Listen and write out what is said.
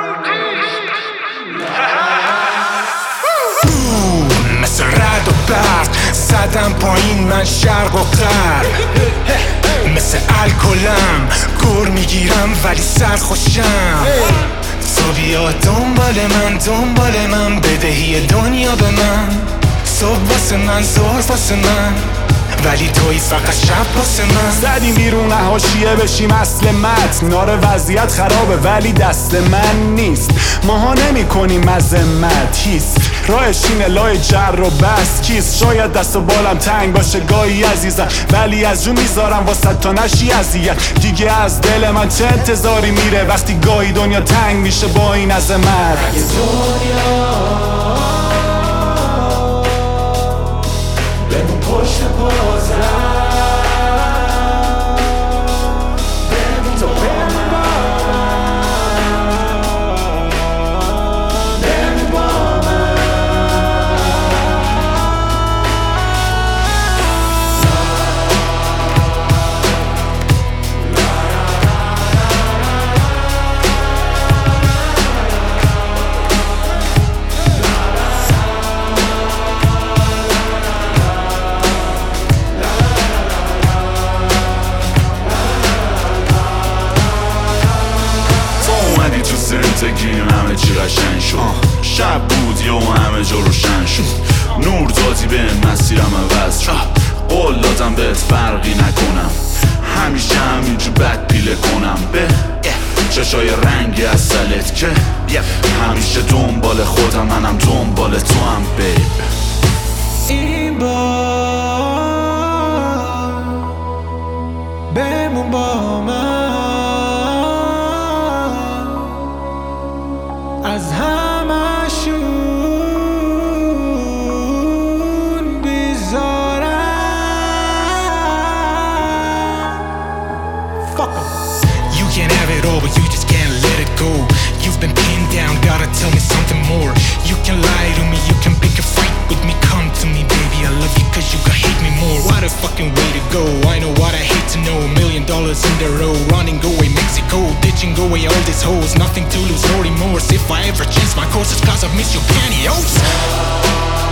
مثل رد و برق زدم پایین من شرق و غرب، مثل الکلم گر میگیرم ولی سرخوشم. تو بیا دنبال من بدهی دنیا به من. صبح واسه من ظهر واسه من، ولی توی فقط شب واسه من. زدیم بیرون حاشیه بشیم اصل متن. ناره وضعیت خرابه ولی دست من نیست. ماها نمی کنیم مذمت هیست. راهش اینه لای جر و بس کیست. شاید دست و بالم تنگ باشه گاهی عزیزم، ولی از جون میذارم واسه تا نشی اذیت. دیگه از دل من چه انتظاری میره وقتی گاهی دنیا تنگ میشه با این عظمت. بمون پشت پازم، بمون تو بمون با من، بمون با من. زندگیم همه چی قشنگ شد. شب بود یا همه جا روشن شد. نور دادی به مسیرم عوض شد. قول دادم بهت فرقی نکنم، همیشه همینجور بد پیله کنم به چشای رنگی اصلت که همیشه دنبال خودم، منم دنبال تو هم بیب. این بار بمون با من، از همشون بیزارم. Fuck em. You can have it all but you just can't let it go. You've been pinned down, gotta tell me something more. You can lie to me, you can pick a fight with me. Come to me baby, I love you cause you can hate me more. What a fucking way to go, I know what I hate to know. $1 million in the row, running away Mexico. Ditching away all these hoes, nothing to lose, no remorse. If I ever change my course it's cause I miss your pantyhose.